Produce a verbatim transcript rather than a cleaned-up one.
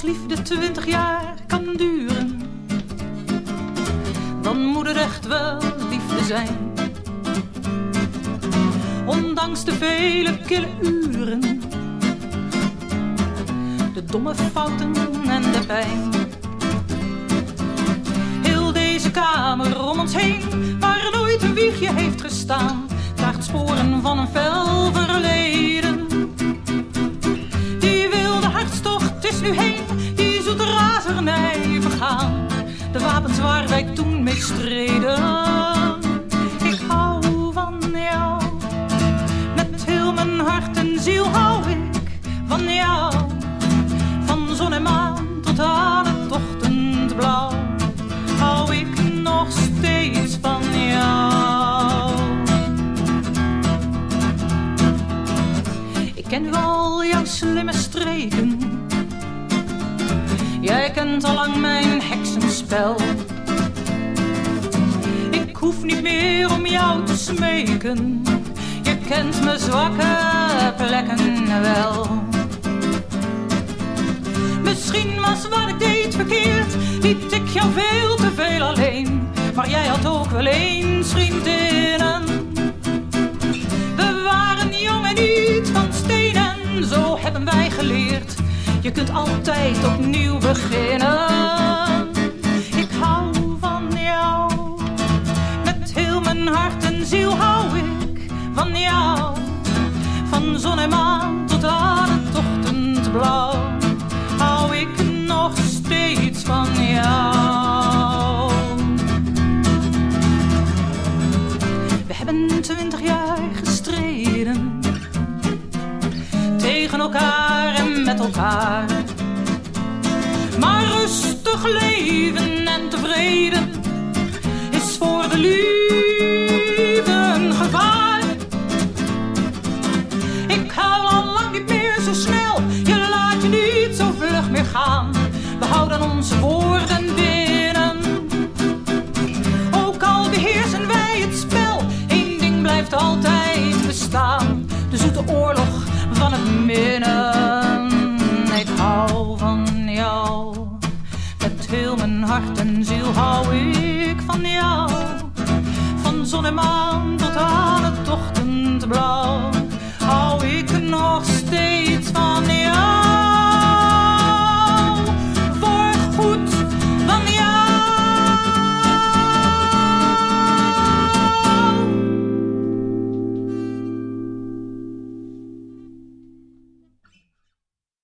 Als liefde twintig jaar kan duren, dan moet het echt wel liefde zijn. Ondanks de vele kille uren, de domme fouten en de pijn. Heel deze kamer om ons heen, waar nooit een wiegje heeft gestaan, draagt sporen van een fel verleden. Die wilde hartstocht is nu heen, die zoete razernij vergaan. De wapens waar wij toen mee streden. Ik hou van jou, met heel mijn hart en ziel hou ik van jou. Van zon en maan tot aan het ochtendblauw hou ik nog steeds van jou. Ik ken nu al jouw slimme streken, jij kent allang mijn heksenspel. Ik hoef niet meer om jou te smeken, je kent mijn zwakke plekken wel. Misschien was wat ik deed verkeerd, liet ik jou veel te veel alleen. Maar jij had ook wel eens vriendinnen. We waren jong en niet van stenen, zo hebben wij geleerd. Je kunt altijd opnieuw beginnen. Ik hou van jou, met heel mijn hart en ziel hou ik van jou. Van zon en maan tot aan het ochtendblauw hou ik nog steeds van jou. We hebben twintig jaar gestreden, tegen elkaar en met elkaar. Maar rustig leven en tevreden is voor de liefde een gevaar. Ik hou al lang niet meer zo snel, je laat je niet zo vlug meer gaan. We houden onze woorden binnen, ook al beheersen wij het spel. Eén ding blijft altijd bestaan, de zoete oorlog van het minnen. Ik hou van jou, met heel mijn hart en ziel hou ik van jou. Van zon en maan tot aan het ochtendblauw